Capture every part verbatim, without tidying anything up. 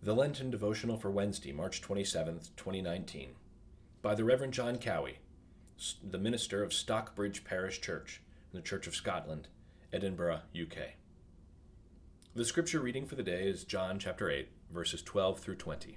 The Lenten Devotional for Wednesday, March twenty-seventh, twenty nineteen, by the Reverend John Cowie, the minister of Stockbridge Parish Church in the Church of Scotland, Edinburgh, U K. The scripture reading for the day is John chapter eight, verses twelve through twenty.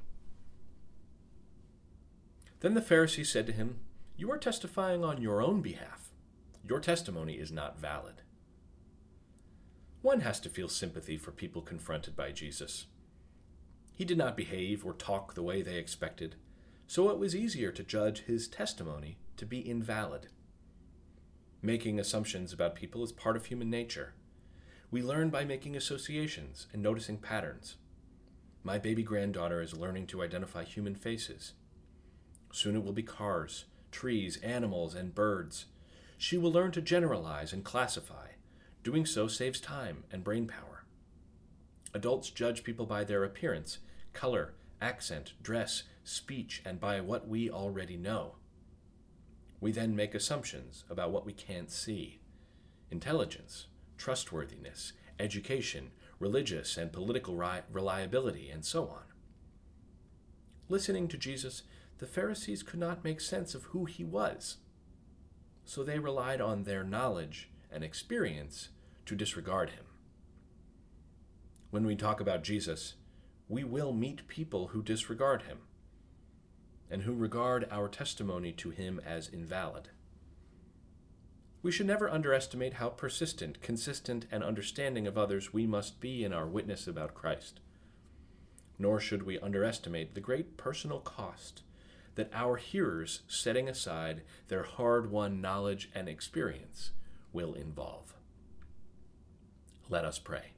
Then the Pharisees said to him, "You are testifying on your own behalf. Your testimony is not valid." One has to feel sympathy for people confronted by Jesus. He did not behave or talk the way they expected, so it was easier to judge his testimony to be invalid. Making assumptions about people is part of human nature. We learn by making associations and noticing patterns. My baby granddaughter is learning to identify human faces. Soon it will be cars, trees, animals, and birds. She will learn to generalize and classify. Doing so saves time and brain power. Adults judge people by their appearance, color, accent, dress, speech, and by what we already know. We then make assumptions about what we can't see: intelligence, trustworthiness, education, religious and political ri- reliability, and so on. Listening to Jesus, the Pharisees could not make sense of who he was, so they relied on their knowledge and experience to disregard him. When we talk about Jesus, we will meet people who disregard him and who regard our testimony to him as invalid. We should never underestimate how persistent, consistent, and understanding of others we must be in our witness about Christ. Nor should we underestimate the great personal cost that our hearers setting aside their hard-won knowledge and experience will involve. Let us pray.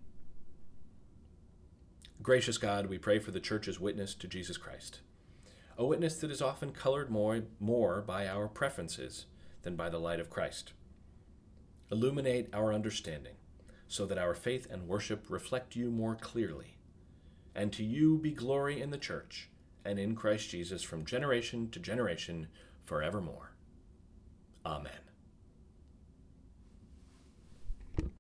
Gracious God, we pray for the Church's witness to Jesus Christ, a witness that is often colored more, more by our preferences than by the light of Christ. Illuminate our understanding so that our faith and worship reflect you more clearly, and to you be glory in the Church and in Christ Jesus from generation to generation forevermore. Amen.